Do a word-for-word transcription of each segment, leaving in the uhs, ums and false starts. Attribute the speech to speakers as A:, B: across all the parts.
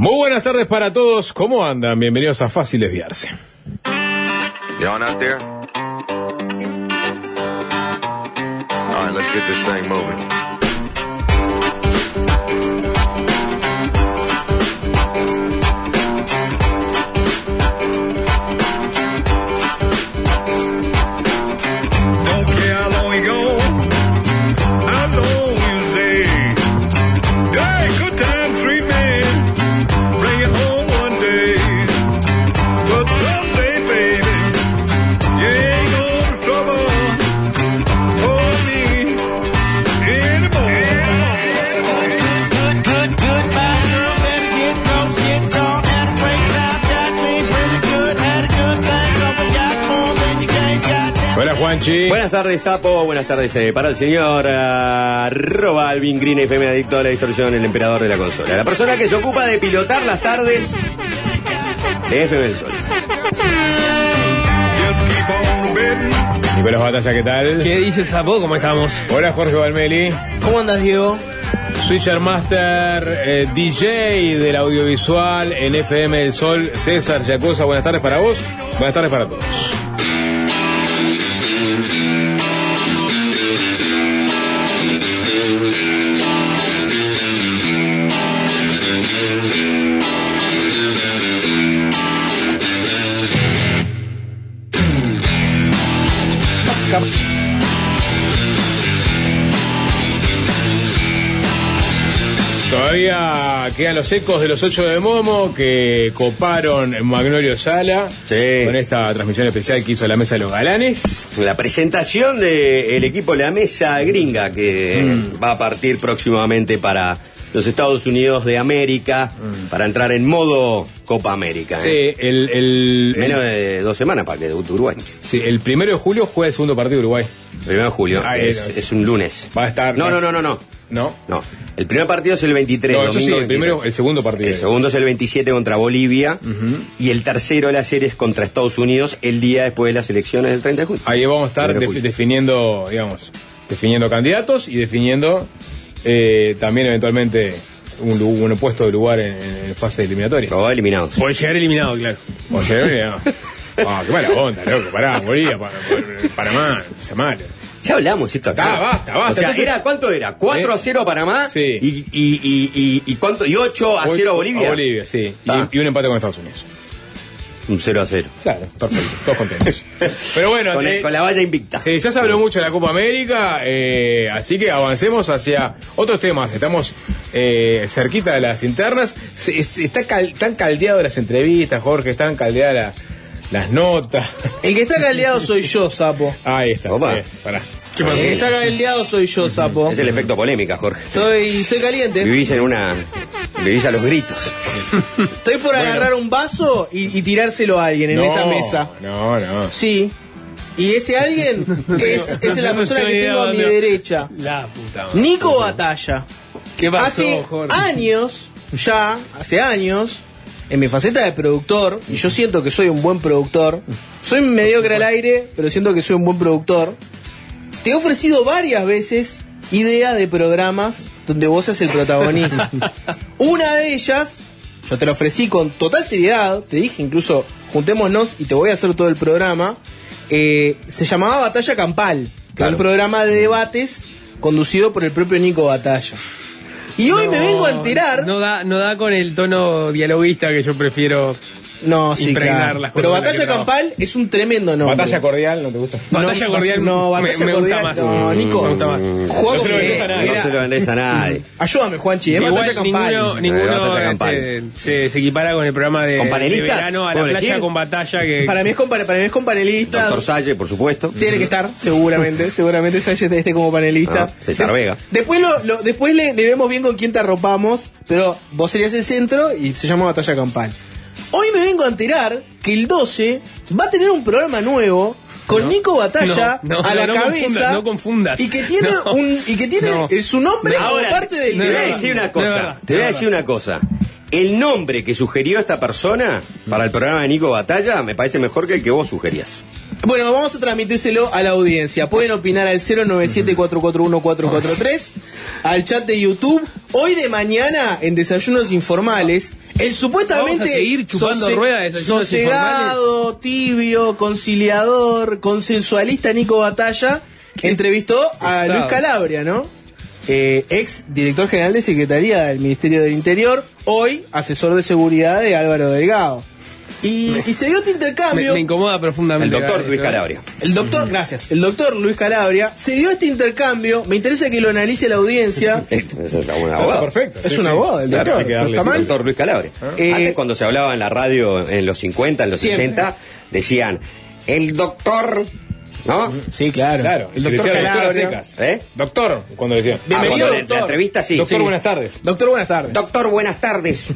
A: Muy buenas tardes para todos, ¿cómo andan? Bienvenidos a Fácil Desviarse.
B: You on out there? All right, let's get this thing moving.
A: Hola, Juanchi.
C: Buenas tardes, Sapo. Buenas tardes eh, para el señor uh, Roba Alvin Green, F M adicto a la distorsión, el emperador de la consola. La persona que se ocupa de pilotar las tardes de F M del Sol.
A: Nicolás Batalla, ¿qué tal?
D: ¿Qué dice Sapo? ¿Cómo estamos?
A: Hola, Jorge Valmeli.
E: ¿Cómo andas, Diego?
A: Switcher Master, eh, D J del audiovisual en F M del Sol, César Yacosa. Buenas tardes para vos. Buenas tardes para todos. Todavía quedan los ecos de los ocho de Momo que coparon Magnolio Sala
C: Sí.
A: con esta transmisión especial que hizo la Mesa de los Galanes.
C: La presentación del equipo La Mesa Gringa que mm. va a partir próximamente para los Estados Unidos de América, mm. para entrar en modo Copa América.
A: Sí,
C: ¿eh?
A: el, el,
C: Menos
A: el,
C: de dos semanas para que debute Uruguay.
A: Sí, el primero de julio juega el segundo partido de Uruguay.
C: Primero de julio,
A: Ay,
C: es,
A: no,
C: es un lunes.
A: Va a estar.
C: No, no, no, no, no.
A: ¿No?
C: No. El primer partido es el veintitrés.
A: No, eso
C: domingo
A: sí, el
C: veintitrés.
A: primero, el segundo partido.
C: El segundo es el veintisiete contra Bolivia. Uh-huh. Y el tercero de la serie es contra Estados Unidos el día después de las elecciones del treinta de julio.
A: Ahí vamos a estar de, definiendo, digamos, definiendo candidatos y definiendo eh, también eventualmente un, un puesto de lugar en, en fase eliminatoria.
C: Lo va eliminados.
D: Puede llegar eliminado, claro.
A: Puede llegar eliminado. Ah, qué mala onda, loco. Pará, Bolivia, para, Panamá, se mal.
C: Ya hablamos esto acá.
A: Ah, basta, basta.
C: O sea,
A: Entonces,
C: era, ¿cuánto era? ¿cuatro a cero a Panamá?
A: Sí.
C: Y, y, y, y, y, ¿cuánto? ¿Y ocho a cero a Bolivia?
A: A Bolivia, sí.
C: Ah.
A: Y, y un empate con Estados Unidos.
C: Un cero a cero.
A: Claro, perfecto. Todos contentos. Pero bueno.
C: Con,
A: eh,
C: el, con la valla invicta.
A: Sí, ya se habló mucho de la Copa América, eh, así que avancemos hacia otros temas. Estamos eh, cerquita de las internas. Se, está cal, están caldeadas las entrevistas, Jorge, están caldeadas la, las notas.
E: El que está caldeado soy yo, Sapo.
A: Ahí está.
C: Opa.
A: Eh, pará.
E: El que está caldeado soy yo, Sapo.
C: Es el efecto polémica, Jorge.
E: Estoy, estoy caliente.
C: Vivís en una... Vivís a los gritos.
E: Estoy por
A: Bueno.
E: agarrar un vaso y, y tirárselo a alguien en
A: No,
E: esta mesa.
A: No, no.
E: Sí. Y ese alguien es, es la persona que tengo a mi derecha.
D: La puta madre.
E: Nico Batalla.
D: ¿Qué pasó,
E: Hace
D: Jorge?
E: años, ya, hace años, en mi faceta de productor, y yo siento que soy un buen productor, soy mediocre al aire, pero siento que soy un buen productor, te he ofrecido varias veces ideas de programas donde vos sos el protagonista. Una de ellas, yo te la ofrecí con total seriedad, te dije incluso, juntémonos y te voy a hacer todo el programa, eh, se llamaba Batalla Campal, que
C: Claro.
E: era un programa de debates conducido por el propio Nico Batalla. Y hoy
D: No,
E: me vengo a enterar...
D: No da, no da con el tono dialoguista que yo prefiero.
E: No, sí,
D: impregnar
E: claro.
D: las cosas
E: Pero
D: en las
E: Batalla
D: que trabajo.
E: Campal es un tremendo nombre.
A: Batalla cordial, ¿no te gusta?
D: Batalla
E: No,
D: cordial
E: no,
D: me-
E: Batalla
D: me,
E: cordial,
D: gusta más.
E: no, Nico.
D: Me gusta más.
E: Juego
A: No se lo
E: que-
A: vendés a nadie.
C: No se lo vendés a nadie.
E: Ayúdame, Juanchi, es
D: Igual
E: Batalla Campal.
D: ninguno,
C: Eh,
D: ninguno
C: Batalla Campal.
D: este, se, se equipara con el programa de,
C: ¿Con
D: de
C: panelistas?
D: verano a la
C: ¿Puedo
D: playa
C: elegir?
D: con batalla que
E: Para mí es con, para mí es con panelistas.
C: Doctor Salle, por supuesto.
E: Tiene que estar, seguramente. Seguramente Sánchez esté como panelista.
C: Ah, César Vega.
E: Después, lo, lo- después le, le vemos bien con quién te arropamos. Pero vos serías el centro y se llama Batalla Campal. Hoy me vengo a enterar que el doce va a tener un programa nuevo con
D: No.
E: Nico Batalla
D: No, no,
E: a la
D: no, no
E: cabeza.
D: confundas, no confundas.
E: Y que tiene,
D: No.
E: un, y que tiene
D: No.
E: eh, su nombre como
C: Ahora,
E: parte del
C: te voy a
E: programa.
C: decir una
D: No es
C: cosa.
D: verdad,
C: Te voy a
D: no es
C: decir una cosa. El nombre que sugirió esta persona para el programa de Nico Batalla me parece mejor que el que vos sugerías.
E: Bueno, vamos a transmitírselo a la audiencia. Pueden opinar al cero nueve siete, cuatro cuatro uno, cuatro cuatro tres, al chat de YouTube. Hoy de mañana, en Desayunos Informales, El supuestamente
D: Vamos a seguir chupando
E: sose-
D: ruedas de desayunos
E: sosegado, tibio, conciliador, consensualista Nico Batalla entrevistó a
D: Pesado.
E: Luis Calabria, ¿no? Eh, ex director general de Secretaría del Ministerio del Interior, hoy asesor de seguridad de Álvaro Delgado. Y, y se dio este
D: Me,
E: intercambio.
D: me incomoda
C: El
D: profundamente.
C: doctor
D: esto.
C: Luis Calabria.
E: El doctor, gracias, el doctor Luis Calabria se dio este intercambio. Me interesa que lo analice la audiencia.
C: Es un
A: Ah,
C: abogado.
A: perfecto.
E: Es
A: sí,
E: un
A: sí.
E: abogado, el
A: Claro,
E: doctor.
A: hay que darle
E: ¿Está mal?
C: El doctor Luis Calabria.
E: Eh,
C: Antes, cuando se hablaba en la radio en los cincuenta, en los
E: Siempre.
C: sesenta, decían, el doctor, ¿no?
E: Sí, claro.
A: Claro,
E: el
A: se
E: doctor
A: decía doctor a
E: Calabria.
A: secas.
C: ¿Eh?
A: Doctor, cuando decía.
C: Ah,
E: Bienvenido,
C: cuando la-
E: doctor.
C: La entrevista, sí.
A: Doctor,
C: sí.
A: buenas tardes.
E: Doctor, buenas tardes.
C: Doctor, buenas tardes.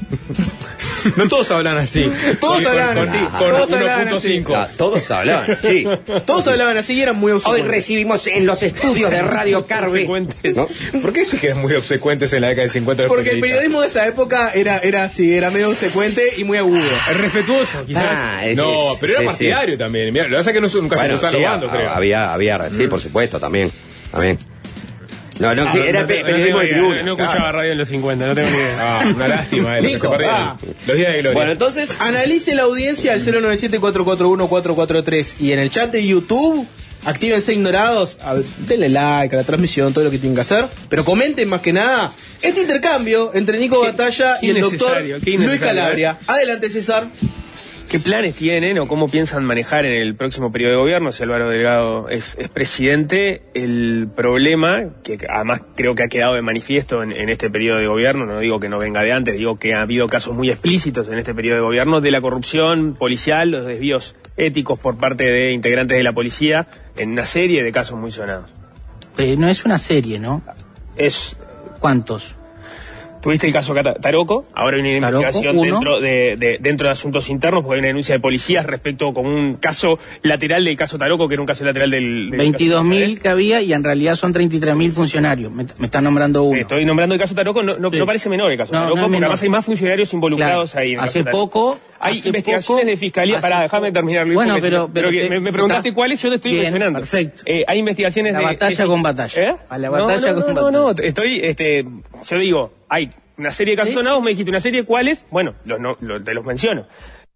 A: No todos hablan así.
E: Todos
A: Sí, con-
E: hablaban
A: con,
E: así.
A: Con
E: Todos hablaban
A: uno punto
E: así.
A: cinco.
C: No, todos hablaban, sí.
E: Todos hablaban así y eran muy
C: Hoy
E: obsecuentes.
C: recibimos en los estudios de Radio Carve.
D: Obsecuentes.
C: ¿No?
A: ¿Por qué sí que eran muy obsecuentes en la década de cincuenta? los
E: Porque el
A: periodistas?
E: periodismo de esa época era, era así, era medio obsecuente y muy agudo.
D: Es respetuoso, quizás.
C: Ah, es-
A: No,
C: es-
A: pero era
C: sí,
A: partidario
C: sí.
A: también. Mira, lo que pasa es que no, nunca
C: Bueno,
A: se usaban
C: sí,
A: los bandos,
C: ha-
A: creo.
C: había, había, sí, por supuesto, también. También. No, no, sí,
D: Ah,
C: era
D: no,
C: pe-
D: no
C: periodismo
D: tengo
C: de
D: idea,
C: tribuna.
D: No escuchaba
C: claro.
D: radio en los cincuenta, no tengo ni idea.
A: Ah, una lástima, eh, los que se
E: Nico,
A: perdieron.
E: ah.
A: Los días de gloria.
C: Bueno, entonces,
E: Analice la audiencia al cero nueve siete cuatro cuatro uno cuatro cuatro tres y en el chat de YouTube, actívense ignorados, a ver, denle like a la transmisión, todo lo que tienen que hacer, pero comenten más que nada este intercambio entre Nico
D: Qué-
E: Batalla
D: qué
E: y el doctor
D: innecesario, qué
E: Luis
D: innecesario,
E: Calabria. Adelante, César.
D: ¿Qué planes tienen o cómo piensan manejar en el próximo periodo de gobierno si Álvaro Delgado es, es presidente? El problema, que además creo que ha quedado de manifiesto en, en este periodo de gobierno, no digo que no venga de antes, digo que ha habido casos muy explícitos en este periodo de gobierno de la corrupción policial, los desvíos éticos por parte de integrantes de la policía, en una serie de casos muy sonados.
F: Eh, no es una serie, ¿no?
D: Es...
F: ¿Cuántos?
D: Tuviste el caso Cata- Taroco, ahora hay una
F: Taroco,
D: investigación
F: uno.
D: dentro de, de- dentro de asuntos internos, porque hay una denuncia de policías respecto con un caso lateral del caso Taroco, que era un caso lateral del... del
F: veintidós
D: caso-
F: mil que había y en realidad son treinta y tres mil funcionarios. Me, me están nombrando uno.
D: Estoy nombrando el caso Taroco, no, no,
F: Sí.
D: no parece menor el caso
F: No,
D: Taroco,
F: no es
D: porque
F: menor.
D: además hay más funcionarios involucrados
F: Claro.
D: ahí. en el
F: Hace
D: caso Taroco.
F: poco...
D: Hay
F: hace
D: investigaciones
F: poco-
D: de fiscalía,
F: hace
D: pará, déjame
F: poco-
D: terminar, Luis,
F: Bueno,
D: porque
F: pero...
D: si-
F: pero
D: que
F: te-
D: me, me preguntaste
F: está-
D: cuáles, yo te estoy
F: Bien,
D: mencionando.
F: perfecto.
D: Eh, hay investigaciones
F: La
D: de...
F: batalla
D: de-
F: con batalla.
D: ¿Eh?
F: A la
D: No,
F: batalla
D: no,
F: con
D: no, no,
F: batalla.
D: no, estoy, este, yo digo, hay una serie de casos
F: ¿Sí?
D: sonados, me dijiste una serie, ¿cuáles? Bueno, los, no, los, te los menciono.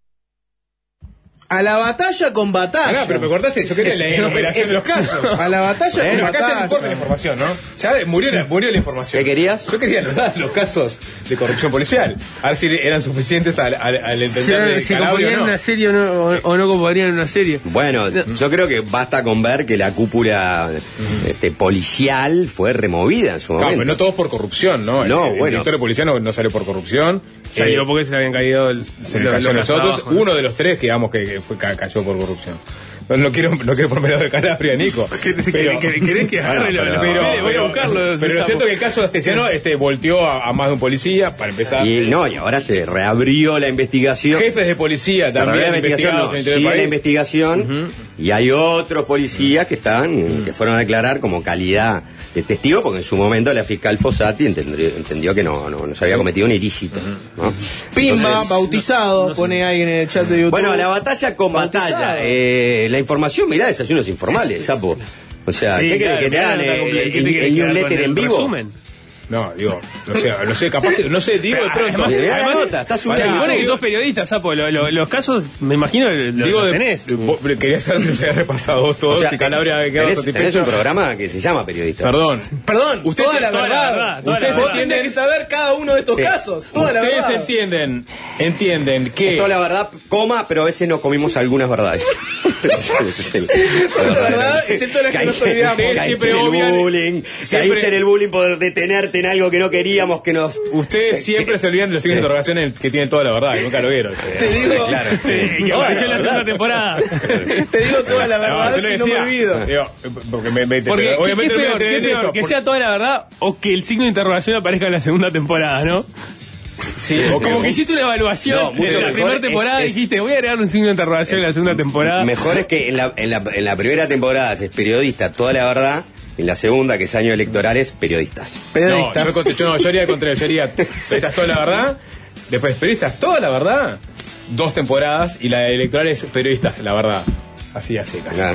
E: A la batalla con batalla.
A: Ah, pero me cortaste, yo quería la enumeración de los casos.
E: A la batalla
A: Bueno,
E: con
A: acá se le importa la
E: batalla.
A: información, ¿no? Ya murió la, murió la información.
C: ¿Qué querías?
A: Yo quería los, los casos de corrupción policial. A ver si eran suficientes al, al, al
D: Si,
A: entender de
D: si
A: Calabria
D: componían
A: o no.
D: una serie o no, o, o no componían una serie.
C: bueno, yo creo que basta con ver que la cúpula este, policial fue removida en su
A: Claro,
C: momento.
A: pero no todos por corrupción, ¿no?
C: No,
A: el, el
C: bueno.
A: director de policía no, no salió por corrupción.
D: Salió
A: Eh,
D: porque se le habían caído el,
A: se le
D: los-
A: cayó a
D: los
A: nosotros.
D: trabajos, ¿no?
A: Uno de los tres que digamos que, que fue, ca- cayó por corrupción. No, no quiero, no quiero ponerme lado de Calabria, Nico.
D: ¿Querés
A: Pero-
D: que, querés que agarre
C: Bueno,
D: la-
C: pero-
D: la-
A: pero,
D: voy a
A: pero-
D: buscarlo.
A: pero
D: ese
A: lo
D: sapo.
A: cierto que el caso de Astesiano este, volteó a, a más de un policía, para empezar.
C: Y no, y ahora se reabrió la investigación.
A: Jefes de policía
C: Se reabrió
A: también
C: la investigación,
A: investigados
C: no,
A: en el interior
C: sigue
A: del
C: la
A: país.
C: investigación y hay otros policías que están, que fueron a declarar como calidad de testigo, porque en su momento la fiscal Fossati entendió, entendió que no, no, no se había cometido un ilícito, ¿no?
E: Pimba,
C: Entonces,
E: bautizado,
D: no sé.
E: pone ahí en el chat de YouTube.
C: bueno, la batalla con
E: Bautizado.
C: batalla. Eh, la información, mirá, desayunos informales, sapo. O sea,
D: Sí,
C: ¿qué querés
D: claro,
C: que te
D: claro,
C: hagan
D: está
C: eh,
D: completo.
C: el,
D: ¿Qué te
C: el,
D: querés
C: el
D: quedar
C: newsletter
D: con
C: en
D: el
C: vivo?
D: resumen?
A: No, digo, no sé, no sé, capaz que, no sé, digo de pronto.
D: Además,
C: Mirá la
D: además,
C: nota, está
D: se
C: subida.
D: supone que sos periodista, Sapo. Lo- lo- los casos, me imagino, lo,
A: Digo
D: lo
A: de,
D: tenés.
A: vos- quería saber si los había repasado vos todos,
C: O sea,
A: si Calabria había quedado
C: tenés, tenés
A: satisfecho.
C: un programa que se llama Periodista.
A: Perdón.
E: Perdón,
A: Ustedes-
E: toda la
D: toda la
E: verdad.
D: verdad, toda la
E: Ustedes
D: verdad.
E: tienen que saber cada uno de estos
C: Sí.
E: casos. Toda la
A: Ustedes
E: verdad.
A: entienden, entienden que...
C: Esto la verdad, coma, pero a veces no comimos algunas verdades.
E: La verdad, excepto las que nos olvidamos.
A: Ustedes
C: Caíste
A: siempre
C: en el
A: obvian-
C: bullying,
A: siempre-
C: caíste en el bullying por detenerte en algo que no queríamos que nos...
A: Ustedes siempre se olvidan de los signos de interrogación que tienen toda la verdad, y nunca lo vieron.
E: Te digo,
C: Claro,
D: Sí, que
C: Toda
D: apareció en la
C: verdad.
D: segunda temporada.
E: te digo toda la verdad,
A: yo le
E: si no me
A: decía,
E: olvido.
A: digo, porque me, me-
D: Porque,
A: pero
D: ¿qué,
A: obviamente
D: qué
A: no me
D: es peor?
A: voy a
D: ¿Qué es
A: tener
D: peor?
A: esto,
D: ¿Que
A: por-
D: sea toda la verdad o que el signo de interrogación aparezca en la segunda temporada, no?
A: Sí,
D: O como que hiciste una evaluación
C: No, mucho
D: de la
C: mejor
D: primera
C: es-
D: temporada y
C: es-
D: dijiste, voy a agregar un signo de interrogación en la segunda temporada.
C: Mejor es que en la, en, la, en la primera temporada es periodista, toda la verdad, en la segunda, que es año electoral, es periodistas.
A: No,
E: Periodistas.
A: yo, me conté- yo no, yo haría al contrario, yo haría periodistas toda la verdad, después periodistas toda la verdad, dos temporadas, y la electoral es periodistas, la verdad. Así, así, casi.
C: Claro.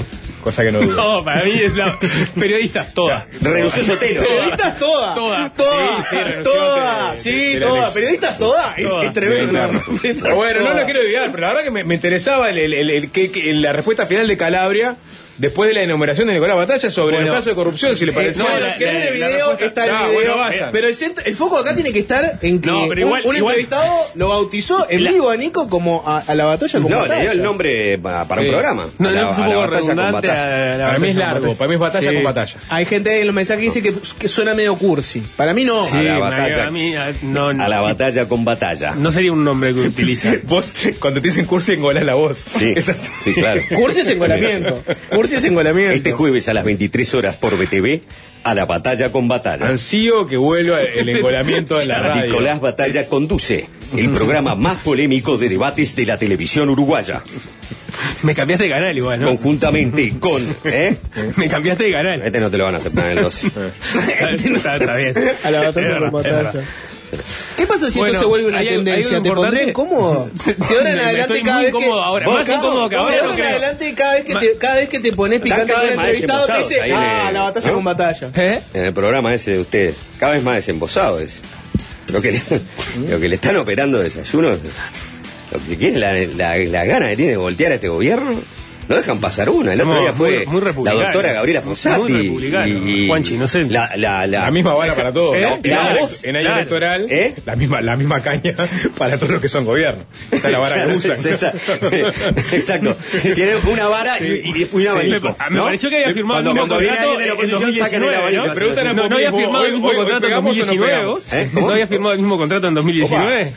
A: cosa que no dudo.
D: No, para mí es la. Periodistas, todas.
C: Renunció Sotelo.
E: Periodistas todas.
D: Todas.
E: Todas.
A: Sí, sí, renunció
E: Todas.
A: de-
E: Sí,
A: de la
E: todas.
A: elección.
E: Periodistas todas. Es,
D: Todas.
E: es tremendo.
A: Pero bueno, no lo quiero olvidar, pero la verdad que me, me interesaba el, el- el- el- que- que la respuesta final de Calabria después de la enumeración de Nicolás Batalla sobre
D: Bueno.
A: los casos de corrupción, si le pareció.
E: No,
D: la-
E: si querés
D: la-
E: ver el
D: la
E: video,
D: respuesta-
E: está el
A: Ah,
E: video.
A: bueno, vayan.
E: Pero el, centro- el foco acá tiene que estar en que
D: No, pero igual-
E: un, un
D: igual-
E: entrevistado lo bautizó en
D: La-
E: vivo a Nico como a, a la batalla con
C: No,
E: batalla.
C: le dio el nombre pa- para
A: Sí.
C: un programa.
D: No,
C: A la-
D: no, es un
C: a la
D: poco
C: batalla con
D: redundante.
C: batalla.
D: a la
A: Para mí es
D: batalla con
A: largo,
D: batalla.
A: para mí es batalla
D: Sí.
A: con batalla.
E: Hay gente en los mensajes que dice que, que suena medio cursi. Para mí no.
D: Sí,
C: A la
D: me-
C: batalla.
D: a mí a- no,
C: A la
D: sí,
C: batalla con batalla.
D: no sería un nombre que utiliza.
A: Vos, cuando te dicen cursi, engolás la voz.
C: Sí,
A: Es así.
C: sí, claro.
E: Cursi es engolamiento. Cursi es engolamiento.
C: Este jueves a las veintitrés horas por B T V, a la batalla con batalla.
A: Ansío que vuelva el engolamiento en la radio.
C: Nicolás Batalla conduce el programa más polémico de debates de la televisión uruguaya,
D: Me cambiaste de canal igual, ¿no?
C: conjuntamente con... ¿eh?
D: Me cambiaste de canal.
C: Este no te lo van a aceptar en el doce.
D: está, está bien.
E: A la batalla
D: Es
E: con
D: verdad, es
E: batalla.
D: verdad.
E: ¿Qué pasa si
D: Bueno,
E: esto se vuelve una
D: hay- hay
E: tendencia?
D: algo
E: ¿Te pondría
D: importante.
E: incómodo? Si ahora en
D: Me
E: adelante
D: estoy
E: cada
D: muy
E: vez que...
D: incómodo ahora,
E: Vos,
D: más
E: claro,
D: incómodo que
E: si
D: ahora,
E: ahora en
D: porque-
E: adelante cada vez que
D: Ma-
E: te, cada vez que te pones picante
C: cada
E: con
C: vez
E: el
C: más
E: entrevistado te
C: desembosados
E: dice,
C: ahí en
E: ah,
C: el-
E: la batalla
C: ¿no?
E: con batalla.
D: ¿Eh?
C: En el programa ese de ustedes, cada vez más desembosado es. Lo que le, lo que le están operando desayuno, lo que quieren, la, la, la gana que tiene de voltear a este gobierno, no dejan pasar una. El otro
D: Somos
C: día fue
D: muy- muy
C: la
D: republicanos.
C: doctora Gabriela
D: Muy
C: Fossati.
D: republicanos, Juanchi, no sé.
C: La, la, la,
A: La misma bala para todos.
D: ¿Eh?
A: En año,
C: Claro.
A: elect- en año
D: Claro.
A: electoral,
C: ¿Eh?
A: la misma la misma caña para todos los que son gobierno. Esa es la vara
C: Claro,
A: que usan.
C: es esa. Exacto. Tienen una vara y, y un abanico.
D: Me
C: ¿no?
D: pareció que había firmado
C: Cuando,
D: el mismo
C: cuando viene
D: contrato
C: alguien de la
D: en
C: oposición, sacan el
D: dos mil diecinueve,
C: abanico.
D: ¿no?
A: Preguntan a
D: No, no había
A: Popismo,
D: firmado el
A: hoy-
D: mismo
A: hoy- hoy
D: contrato en
A: pegamos o no
D: dos mil diecinueve,
A: pegamos.
D: vos.
C: ¿Eh? ¿Cómo?
D: ¿No había firmado el mismo contrato en dos mil diecinueve?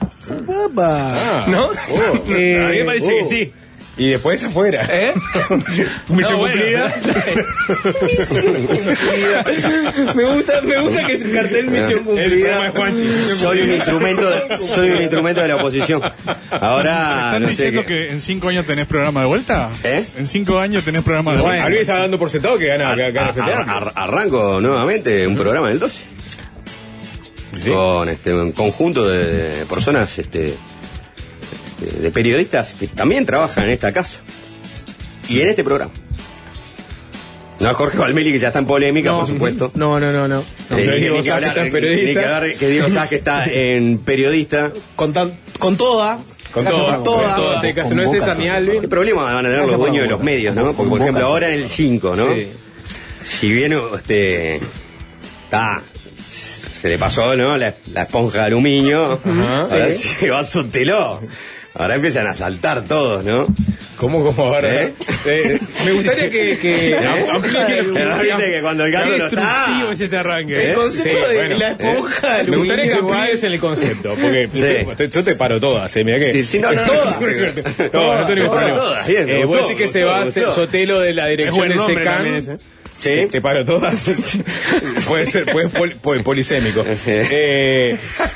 E: Papá.
A: Ah,
D: ¿No?
A: oh.
E: Eh,
D: A mí me parece que
A: oh.
D: sí.
A: Y después afuera.
D: ¿Eh?
A: Misión
D: No, bueno.
A: cumplida.
E: Misión cumplida. Me gusta, me gusta que es el cartel misión
A: El programa de
E: cumplida.
A: Juanchi. Misión
C: Soy un
A: cumplida.
C: instrumento de, soy un instrumento de la oposición. Ahora
G: ¿Están
C: no sé
G: diciendo
C: qué-
G: que en cinco años tenés programa de vuelta?
C: ¿Eh?
G: En cinco años tenés programa de vuelta.
A: Alguien está dando por sentado que gana, que gana
C: Ar-
A: Frente
C: ar-
A: Amplio.
C: ar- arranco nuevamente un programa en el doce.
A: ¿Sí?
C: Con este, un conjunto de personas este, de, de periodistas que también trabajan en esta casa y en este programa. No, Jorge Valmeli, que ya está en polémica, por supuesto.
E: No, no, no, no.
C: Eh,
A: No,
C: ni-
A: Diego
C: ni que
A: Sá, que
C: hablar-
A: está en
C: ni
A: periodista.
C: que hablar que Diego Sá, que está en periodista.
E: Con, tan- con toda.
A: Con
E: Casi
A: todo,
E: con
A: con
E: toda.
A: todo. Sí, casi no es César ni
C: ¿Qué
A: Alvin.
C: problema van a tener los dueños de los medios, no? Porque, por ejemplo, ahora en el cinco, ¿no?
A: Sí.
C: Si bien este está se le pasó, ¿no? La, la esponja de aluminio,
A: Ajá.
C: ahora
A: Sí.
C: se va a su teló. Ahora empiezan a saltar todos, ¿no?
A: ¿Cómo, cómo ahora?
C: ¿Eh?
A: Eh, me gustaría que, que am- amplíe-
C: Viste que cuando el gato
D: Qué
C: no
D: destructivo
C: está.
D: es este arranque.
E: El concepto
A: Sí,
E: de
A: bueno,
E: la esponja de
A: Me gustaría que
E: aluminio,
A: amplíes en el concepto, porque
C: Sí.
A: yo, te, yo te paro todas, ¿eh? Mirá que...
C: Sí, sí, no, no, no.
A: Todas, todas, no tengo ningún
C: Todas,
A: problema.
C: todas, bien, me
A: Eh,
C: gustó,
A: vos decís que
C: me
A: se
C: gustó,
A: va a
C: me
A: hacer
C: gustó.
A: Sotelo de la
D: Es
A: dirección
D: buen
A: del
D: nombre también
A: SECAM.
D: ese.
C: Sí.
A: Te paro todas. Puede ser, puede pol, pol- polisémico. Eh,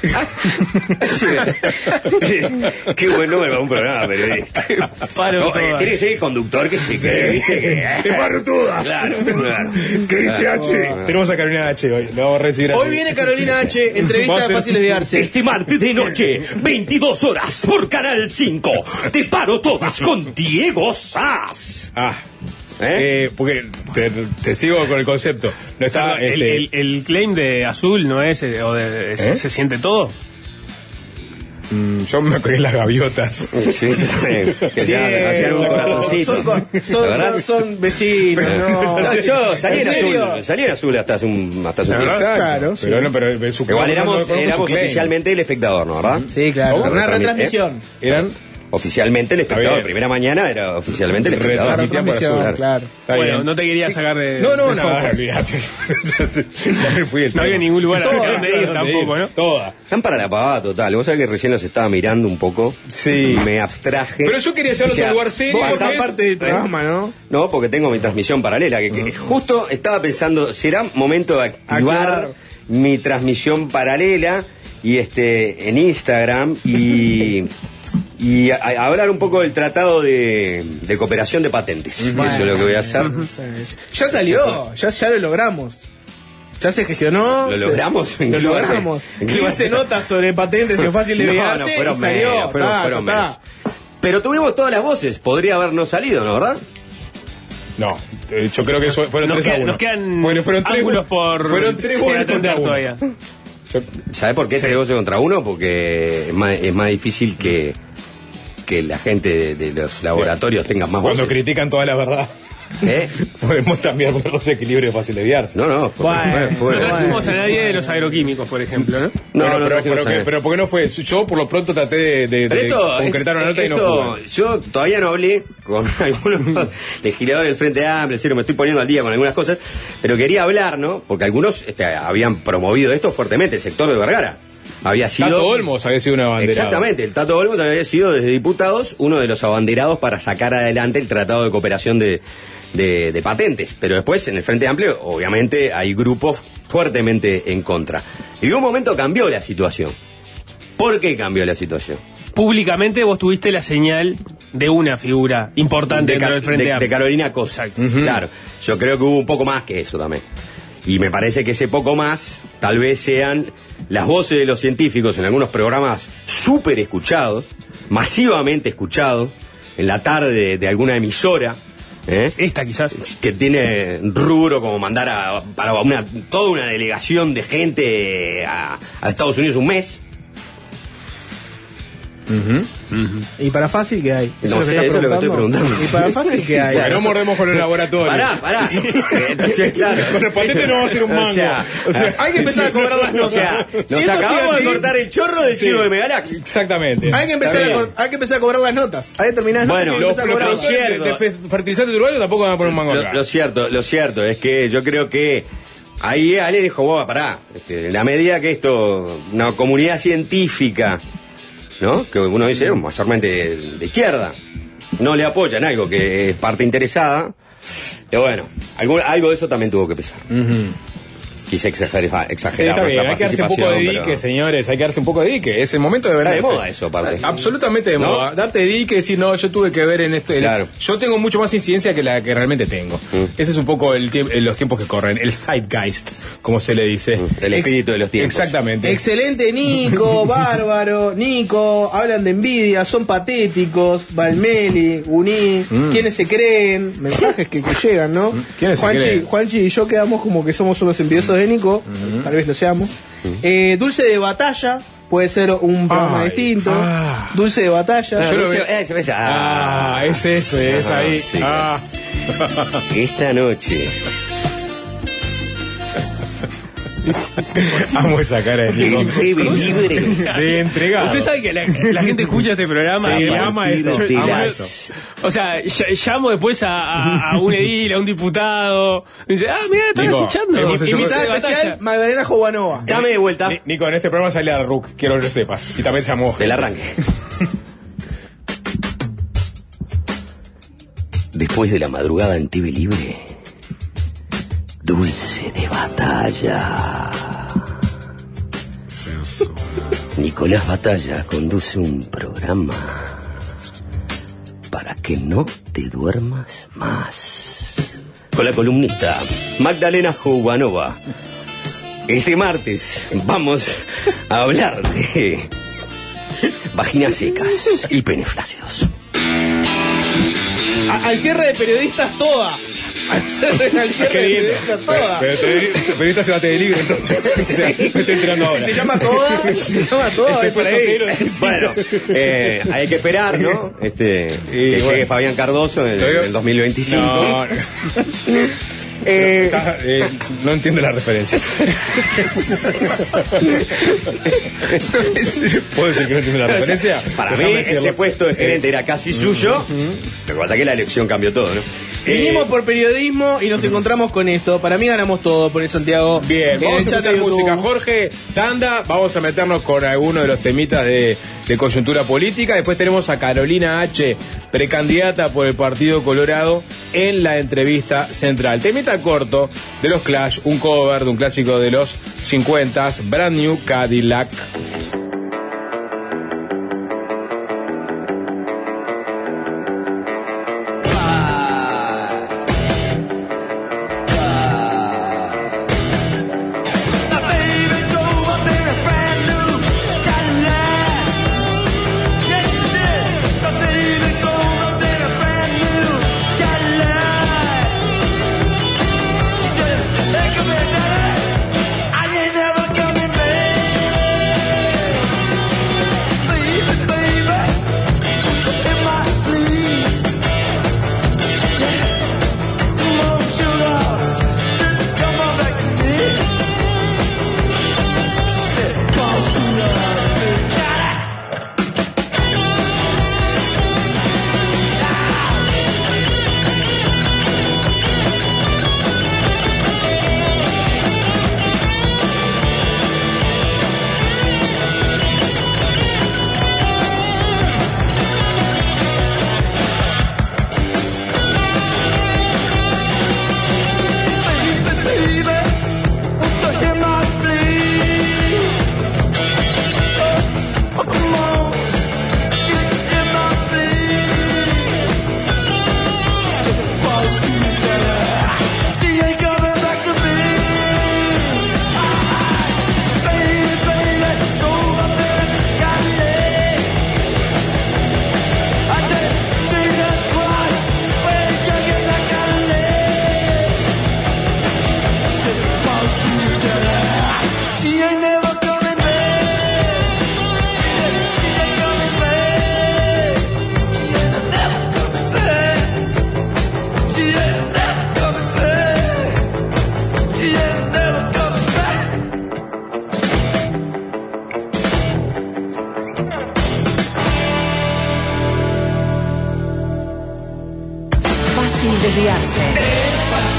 C: Qué buen nombre para un programa periodista.
D: Paro
C: No, eh,
D: todas.
C: tiene que ser el conductor que se cree, ¿viste? Que,
A: Te paro todas.
C: Claro, claro.
A: ¿Qué dice H? Tenemos a Carolina H hoy. Lo vamos a recibir así.
E: Hoy viene Carolina H, entrevista
A: Vamos a hacer-
E: fáciles de darse.
C: Este martes de noche, veintidós horas, por Canal cinco. Te paro todas con Diego Sass.
A: Ah.
C: ¿Eh?
A: Eh, porque te, te sigo con el concepto. No está.
D: el,
A: este,
D: el, el claim de azul no es, eh, o de, de- se,
A: ¿Eh?
D: se siente todo.
A: mm, yo me acordé de las gaviotas.
C: Sí, sí, sí. Que hacían, hacían un corazoncito.
E: Son, son, son,
C: ¿La verdad?
E: son, son vecinos, no.
C: No, yo salí en
E: ¿En serio?
C: azul, salí en azul hasta hace un, hasta hace un tiempo.
A: Exacto.
E: Claro, sí.
A: Pero no, pero su
C: Igual
A: no,
C: éramos,
A: no conozco
C: éramos
A: su claim.
C: oficialmente el espectador, ¿no? ¿Verdad?
E: Sí, claro.
A: ¿Cómo?
E: Una
C: Retransmit-
E: retransmisión.
A: Eran
C: Oficialmente el espectador.
A: bien.
C: Primera mañana era oficialmente el espectador.
A: Retransmitían por
E: Retransmisión,
A: azul.
E: claro.
A: Está
D: Bueno,
A: bien.
D: no te quería sacar de.
A: No, no,
D: de
A: no,
D: foco.
A: olvídate. Ya me fui el
D: No había
A: tema.
D: ningún lugar hacia
A: Toda,
D: donde ir
A: ¿dónde
D: tampoco,
A: ir?
D: ¿no?
A: Toda.
C: Están para la pavada total. Vos sabés que recién los estaba mirando un poco.
A: Sí.
C: Me abstraje.
A: Pero yo quería llevarlos
C: O sea,
A: a un lugar serio.
E: Vos
A: porque
E: pasás
A: es-
E: parte del programa, ¿no?
C: No, porque tengo mi transmisión paralela. Que, que justo estaba pensando, ¿será momento de activar
E: Ah, claro.
C: mi transmisión paralela y este en Instagram y, y a- a hablar un poco del tratado de, de cooperación de patentes? Eso es lo que voy a hacer.
E: Ya salió, ya, ya lo logramos. Ya se gestionó.
C: ¿Lo
E: se-
C: logramos?
E: Lo logramos.
C: ¿En qué
E: quince notas sobre patentes que es fácil de
C: No,
E: olvidarse
C: no, fueron
E: y salió.
C: menos, fueron-
E: Está,
C: fueron
E: ya está.
C: menos. Pero tuvimos todas las voces. Podría habernos salido, ¿no? ¿Verdad?
A: No, eh, yo creo que eso fueron
D: Nos
A: tres a
D: quedan,
A: uno.
D: nos quedan
A: Bueno, fueron tres
D: ángulos
A: go-
D: por,
A: fueron tres
D: por
A: goles contra
D: atender
A: uno.
D: todavía.
C: ¿Sabe por qué tres goles contra uno? Porque es más, es más difícil que, que la gente de, de los laboratorios tenga más
A: Cuando
C: voces.
A: critican toda la verdad.
C: ¿Eh?
A: Podemos también poner los equilibrios fácil de guiarse.
C: No, no, fue,
E: Bueno,
C: fue- fue-
D: No trajimos a nadie de los agroquímicos, por ejemplo, ¿no?
C: No,
A: Bueno,
C: no,
A: pero,
C: trajimos
A: pero,
C: a
A: que-
C: nadie.
A: pero ¿por qué no fue? Yo por lo pronto traté de, de-
C: Pero
A: de
C: esto,
A: concretar una nota y no
C: esto-
A: pude.
C: yo todavía no hablé con algunos legisladores del Frente Amplio, en serio, me estoy poniendo al día con algunas cosas, pero quería hablar, ¿no? Porque algunos este, habían promovido esto fuertemente, el sector de Vergara. Había sido...
A: Tato Olmos había sido una bandera.
C: Exactamente, el Tato Olmos había sido desde diputados uno de los abanderados para sacar adelante el Tratado de Cooperación de, de, de Patentes, pero después en el Frente Amplio obviamente hay grupos fuertemente en contra. Y de un momento cambió la situación. ¿Por qué cambió la situación?
D: Públicamente vos tuviste la señal de una figura importante
C: de,
D: dentro
C: Ca-
D: del Frente
C: de- de
D: Amplio.
C: Carolina Cosa.
D: Exacto.
C: Claro, yo creo que hubo un poco más que eso también. Y me parece que ese poco más tal vez sean las voces de los científicos en algunos programas súper escuchados, masivamente escuchados, en la tarde de, de alguna emisora, ¿eh?
D: Esta quizás.
C: Que tiene rubro como mandar a, para una, toda una delegación de gente a, a Estados Unidos un mes.
E: ¿Y para fácil qué hay?
C: No
E: lo
C: sé,
E: estás
C: eso es lo que estoy preguntando.
E: ¿Y para fácil
C: Sí,
E: qué hay?
A: Porque no mordemos con el laboratorio.
C: Pará, pará. Entonces, claro.
A: Con los patentes no vamos a hacer un mango.
C: O sea,
A: O sea,
E: Hay que empezar a cobrar las
C: O
E: notas.
C: sea,
E: Si
C: nos
E: esto sigue
C: acabamos
E: así,
C: de cortar el chorro del
A: Sí.
C: chivo de Megalax.
A: Exactamente.
E: Hay que, empezar
C: Está
E: a,
C: bien.
E: cor- hay que empezar a cobrar las notas. Hay determinadas notas
C: Bueno,
E: que hay que
A: Los,
E: empezar a
A: los
E: cobrar.
C: lo
A: productores de, de
C: cierto.
A: fe- fertilizantes uruguayos tampoco van a poner un mango
C: Lo,
A: acá.
C: lo cierto, lo cierto es que yo creo que ahí Ale dijo, vos, pará, este, en la medida que esto, una comunidad científica, ¿no? Que uno dice, mayormente de, de izquierda, no le apoyan algo que es parte interesada, y bueno, algo, algo de eso también tuvo que pesar. Quise exagerar,
A: Sí,
C: exagerar
A: está bien,
C: nuestra
A: hay que darse un poco de
C: participación,
A: dique,
C: pero-
A: señores, hay que darse un poco de dique. Es el momento de verdad.
C: Está de moda eso, aparte.
A: Absolutamente de
C: ¿No?
A: moda. Darte dique y decir, no, yo tuve que ver en esto.
C: Claro.
A: Yo tengo mucho más incidencia que la que realmente tengo.
C: Mm.
A: Ese es un poco el tiemp- los tiempos que corren, el zeitgeist, como se le dice.
C: El espíritu de los tiempos.
A: Exactamente.
E: Excelente, Nico, bárbaro, Nico, hablan de envidia, son patéticos, Valmeli, Uní, ¿quiénes se creen? Mensajes que, que llegan, ¿no?
A: ¿Quiénes se
E: Juanchi,
A: creen?
E: Juanchi y yo quedamos como que somos unos envidiosos de Nico, tal vez lo seamos. Eh, Dulce de Batalla, puede ser un programa
A: Ay,
E: distinto.
A: ah.
E: Dulce de Batalla.
C: Ah,
A: Yo lo
C: ese-
A: veo-
C: ese- ese-
A: Ah,
C: ah.
A: es ese, es
C: Ajá,
A: ahí.
C: sí,
A: Ah.
C: Esta noche.
A: Amo esa cara de Nico.
C: En T V Libre.
A: De entregado.
D: Usted sabe que la, la gente escucha este programa
A: Sí,
D: y
A: a
D: ama
A: partir
D: esto.
C: de
D: Ama
C: las-
D: esto. O sea, ll- llamo después a, a- a un edil, a un diputado. Y dice, ah, mira, están
A: Nico,
D: escuchando.
A: hemos hecho
E: Invitada
D: Dulce de
E: especial,
D: Batalla.
E: Magdalena Jovanova.
C: Dame de vuelta.
A: Ni- Nico, en este programa sale a Rook, quiero que lo sepas. Y también se llamó.
C: Del arranque. Después de la madrugada en T V Libre, Dulce de Batalla. Nicolás Batalla conduce un programa para que no te duermas más. Con la columnista Magdalena Jovanova. Este martes vamos a hablar de vaginas secas y penes flácidos.
E: A- al cierre de periodistas toda. Al cierre, al cierre
A: Qué
E: de
A: bien.
E: periodistas
A: Pero,
E: toda.
A: pero te- periodista se va a Telelibre entonces. O sea, me estoy enterando ahora.
E: Si se llama toda, si se llama toda,
A: Ese
E: va por
A: fue
E: ahí.
A: soltero, sí, sí.
C: Bueno, eh, hay que esperar, ¿no? Este, que
A: bueno.
C: llegue Fabián Cardoso en el, en el dos mil veinticinco.
A: No, no.
E: Eh,
A: Está- eh, no entiendo la referencia. ¿Puedo decir que no entiendo la referencia?
C: Para mí,
A: Déjame
C: ese
A: decirlo.
C: puesto de gerente era casi suyo. Lo que pasa es que la elección cambió todo, ¿no?
E: Vinimos
A: Eh,
E: por periodismo y nos encontramos con esto. Para mí ganamos todo por el Santiago.
A: Bien,
E: En
A: vamos
E: el
A: a
E: chat de
A: escuchar
E: YouTube.
A: música. Jorge, tanda, vamos a meternos con alguno de los temitas de, de coyuntura política. Después tenemos a Carolina H., precandidata por el Partido Colorado, en la entrevista central. Temita corto de los Clash, un cover de un clásico de los cincuenta, Brand New Cadillac.
H: Cadillac. desviarse.